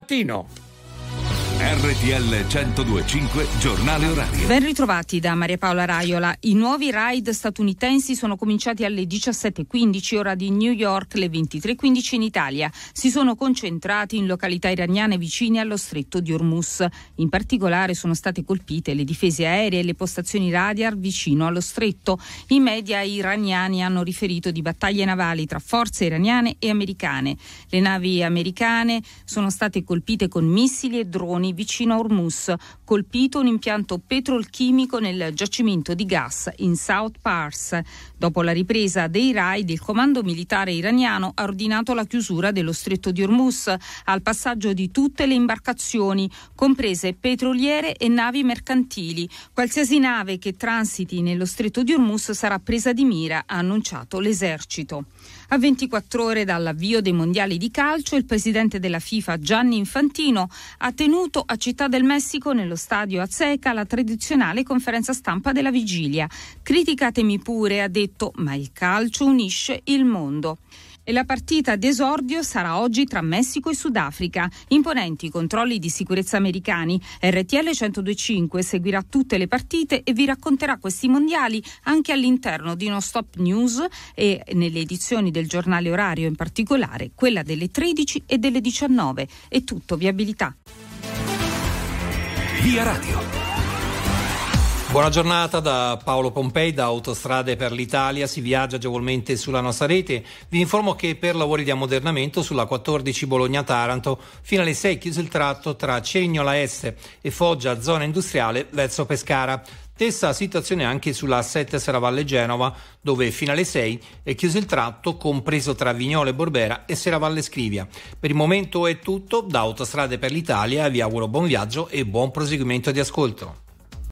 RTL 102.5 Giornale Orario. Ben ritrovati da Maria Paola Raiola. I nuovi raid statunitensi sono cominciati alle 17:15 ora di New York, le 23:15 in Italia. Si sono concentrati in località iraniane vicine allo stretto di Hormuz. In particolare sono state colpite le difese aeree e le postazioni radar vicino allo stretto. I media iraniani hanno riferito di battaglie navali tra forze iraniane e americane. Le navi americane sono state colpite con missili e droni vicino a Hormuz, colpito un impianto petrolchimico nel giacimento di gas in South Pars. Dopo la ripresa dei raid, il comando militare iraniano ha ordinato la chiusura dello stretto di Hormuz al passaggio di tutte le imbarcazioni, comprese petroliere e navi mercantili. Qualsiasi nave che transiti nello stretto di Hormuz sarà presa di mira, ha annunciato l'esercito. A 24 ore dall'avvio dei mondiali di calcio, il presidente della FIFA Gianni Infantino ha tenuto a Città del Messico, nello stadio Azteca, la tradizionale conferenza stampa della vigilia. Criticatemi pure, ha detto, ma il calcio unisce il mondo. E la partita d'esordio sarà oggi tra Messico e Sudafrica. Imponenti i controlli di sicurezza americani. RTL 102.5 seguirà tutte le partite e vi racconterà questi mondiali anche all'interno di No Stop News e nelle edizioni del giornale orario, in particolare quella delle 13 e delle 19. È tutto, viabilità. Via Radio. Buona giornata da Paolo Pompei, da Autostrade per l'Italia. Si viaggia agevolmente sulla nostra rete. Vi informo che per lavori di ammodernamento sulla 14 Bologna-Taranto fino alle 6 chiuso il tratto tra Cerignola Est e Foggia, zona industriale, verso Pescara. Stessa situazione anche sulla A7 Serravalle Genova, dove fino alle 6 è chiuso il tratto compreso tra Vignola e Borbera e Serravalle Scrivia. Per il momento è tutto. Da Autostrade per l'Italia vi auguro buon viaggio e buon proseguimento di ascolto.